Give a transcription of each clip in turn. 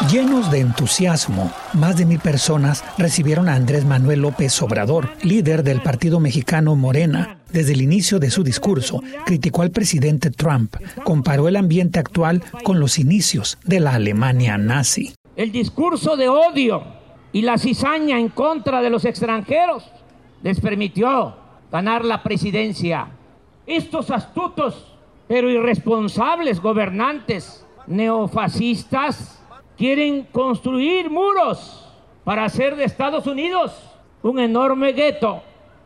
Llenos de entusiasmo, más de 1,000 personas recibieron a Andrés Manuel López Obrador, líder del partido mexicano Morena. Desde el inicio de su discurso, criticó al presidente Trump, comparó el ambiente actual con los inicios de la Alemania nazi. El discurso de odio y la cizaña en contra de los extranjeros les permitió ganar la presidencia. Estos astutos pero irresponsables gobernantes neofascistas quieren construir muros para hacer de Estados Unidos un enorme gueto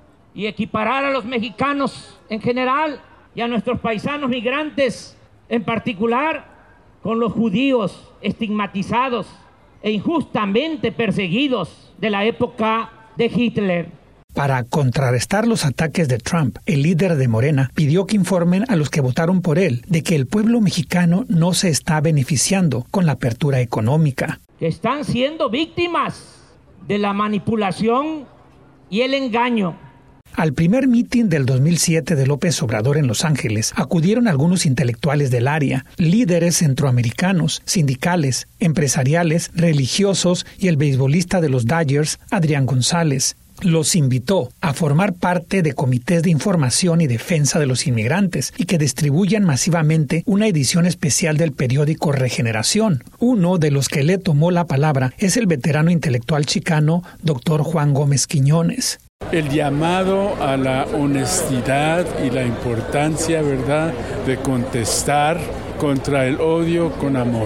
y equiparar a los mexicanos en general y a nuestros paisanos migrantes en particular con los judíos estigmatizados e injustamente perseguidos de la época de Hitler. Para contrarrestar los ataques de Trump, el líder de Morena pidió que informen a los que votaron por él de que el pueblo mexicano no se está beneficiando con la apertura económica. Que están siendo víctimas de la manipulación y el engaño. Al primer mitin del 2007 de López Obrador en Los Ángeles acudieron algunos intelectuales del área, líderes centroamericanos, sindicales, empresariales, religiosos y el beisbolista de los Dodgers, Adrián González. Los invitó a formar parte de comités de información y defensa de los inmigrantes y que distribuyan masivamente una edición especial del periódico Regeneración. Uno de los que le tomó la palabra es el veterano intelectual chicano Dr. Juan Gómez Quiñones. El llamado a la honestidad y la importancia, ¿verdad?, de contestar contra el odio con amor.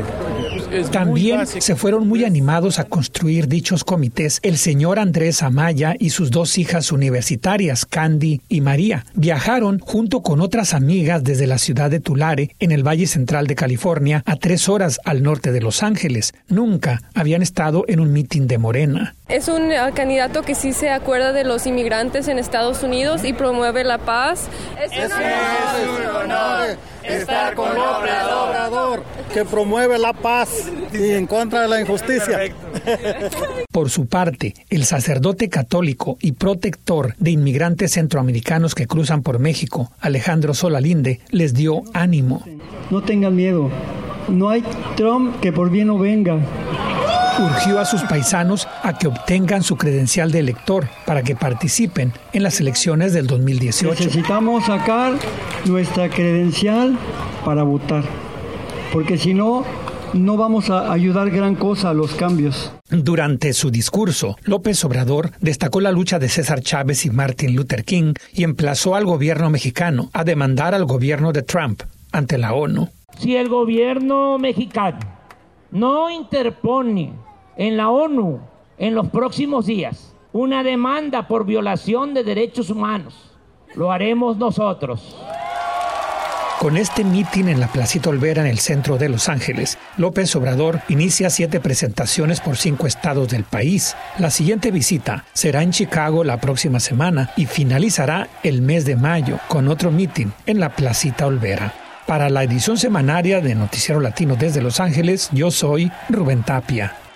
También se fueron muy animados a construir dichos comités el señor Andrés Amaya y sus 2 hijas universitarias, Candy y María. Viajaron junto con otras amigas desde la ciudad de Tulare, en el Valle Central de California, a 3 horas al norte de Los Ángeles. Nunca habían estado en un mitin de Morena. Es un candidato que sí se acuerda de los inmigrantes en Estados Unidos y promueve la paz. Es un honor estar con Obrador, que promueve la paz y en contra de la injusticia. Por su parte, el sacerdote católico y protector de inmigrantes centroamericanos que cruzan por México, Alejandro Solalinde, les dio ánimo. No tengan miedo, no hay Trump que por bien no venga. Urgió a sus paisanos a que obtengan su credencial de elector para que participen en las elecciones del 2018. Necesitamos sacar nuestra credencial para votar, porque si no, no vamos a ayudar gran cosa a los cambios. Durante su discurso, López Obrador destacó la lucha de César Chávez y Martin Luther King y emplazó al gobierno mexicano a demandar al gobierno de Trump ante la ONU. Si el gobierno mexicano no interpone en la ONU en los próximos días una demanda por violación de derechos humanos, lo haremos nosotros. Con este mitin en la Placita Olvera en el centro de Los Ángeles, López Obrador inicia 7 presentaciones por 5 estados del país. La siguiente visita será en Chicago la próxima semana y finalizará el mes de mayo con otro mitin en la Placita Olvera. Para la edición semanaria de Noticiero Latino desde Los Ángeles, yo soy Rubén Tapia.